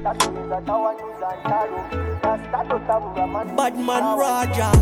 Badman Raja.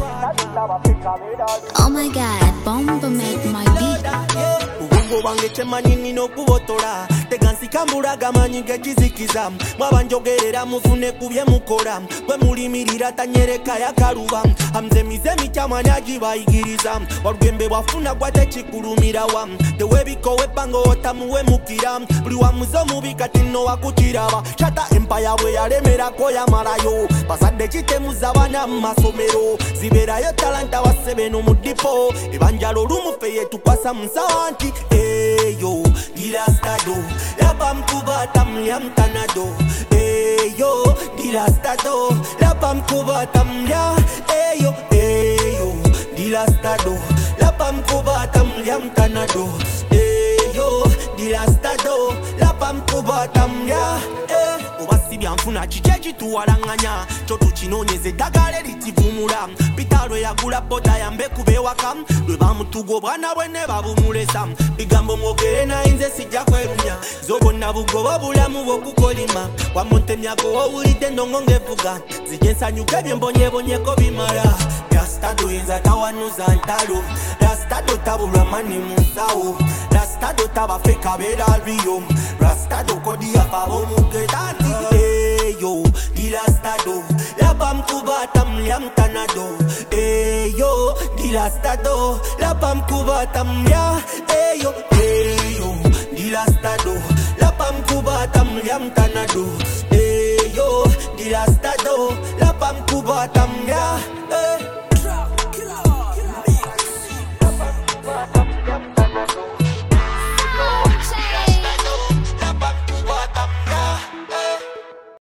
Oh my God, Bomba make my beat. Ubungo wange chemanyi no kubotola tegansi kambula gamanyi gekizikiza mwabanjogerera mufune kubye mukola bwe mulimirira tanyereka yakaluba amzemize mikyamani agibayigiriza olwembe bwafuna gwate kikulumira wa tewebiko wepango otamuwe mukira buli wamuze omubi kati no wakukiraba shata empaya bwe yalemerako yamalayo basadde kitemuza abaana mu masomero ziberayo talanta wasebe n'omudipo ebanjalo olumufe yetukwasa musawa nti eyo dirastado labam kubatam yam tanado eyo dirastado labam kubatam ya eyo dirastado labam kubatam yam tanado eyo dirastado labam kubatam ya obasi byanfuna kike kituwalanganya kyo tukinonyeze eddagala eritivumula pitalo yagula bota yambe kubewaka lwe bamutuga obwana bwe ne babumulesa bigambo mwogere nayinze sijja kwerunya zobonna bugoba bulamu bwokukolima wamontemyago wowulidde ndongo ngevuga zijje nsanyuka ebyembonyebonyeko bimala rastado yinza tawanuza ntalo rastado tabulwa mani mu nsawo rastado tabafeka beeraliyo rastado kodi yafa bomugedati eyo dirastado labam kubatam yam tanado eyo dirastado labam kubatam ya eyo dirastado labam kubatam yam tanado eyo dirastado labam kubatam ya